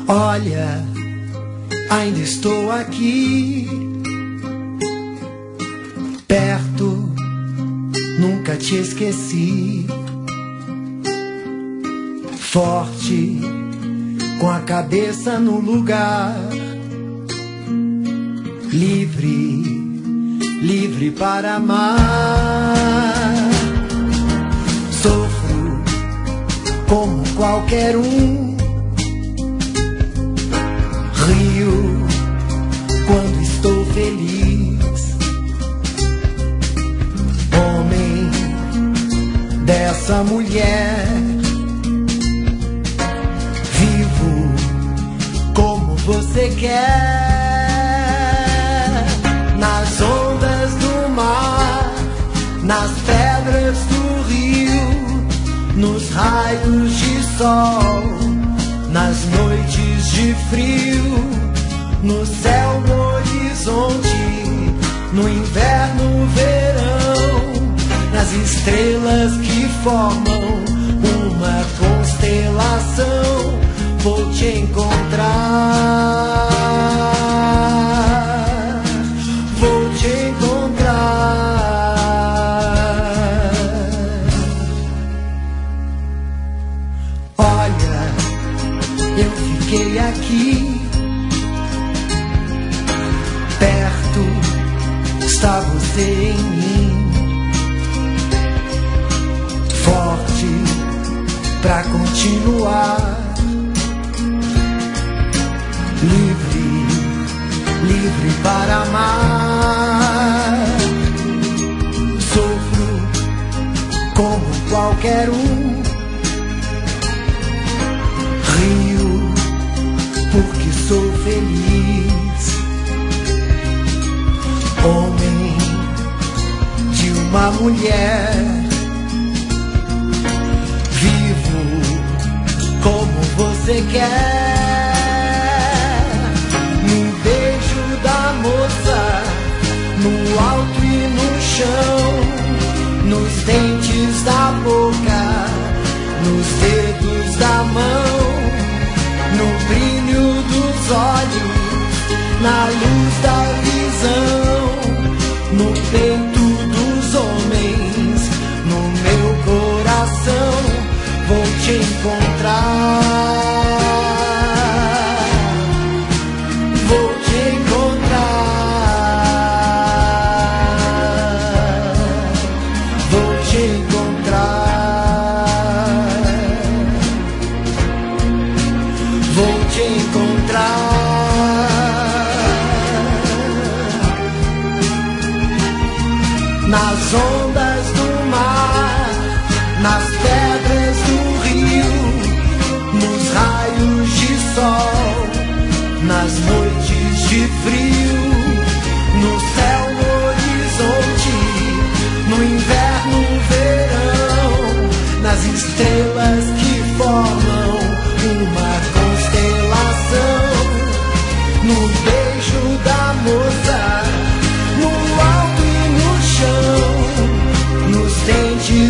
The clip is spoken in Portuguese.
Olha, ainda estou aqui, perto, nunca te esqueci. Forte, com a cabeça no lugar. Livre, livre para amar. Sofro como qualquer um. Rio quando estou feliz. Homem dessa mulher. Vivo como você quer. Nas ondas do mar, nas pedras do rio, nos raios de sol, nas noites de frio, no céu, no horizonte, no inverno, verão, nas estrelas que formam uma constelação, vou te encontrar. Vou te encontrar. Olha, eu fiquei aqui, perto está você em mim, forte pra continuar, livre, livre para amar. Sofro como qualquer um. Rio porque sou feliz. Homem de uma mulher. Vivo como você quer. No beijo da moça, no alto e no chão, nos dentes da boca, nos dedos da mão, no brilho dos olhos, na luz da visão, no peito dos homens, no meu coração, vou te encontrar. Vou te encontrar. Vou te encontrar. Vou te encontrar. Nas ondas do mar, nas pedras do rio, nos raios de sol, nas noites de frio, no céu, no horizonte, no inverno, verão, nas estrelas que formam uma constelação, no beijo da moça, no alto e no chão, nos dentes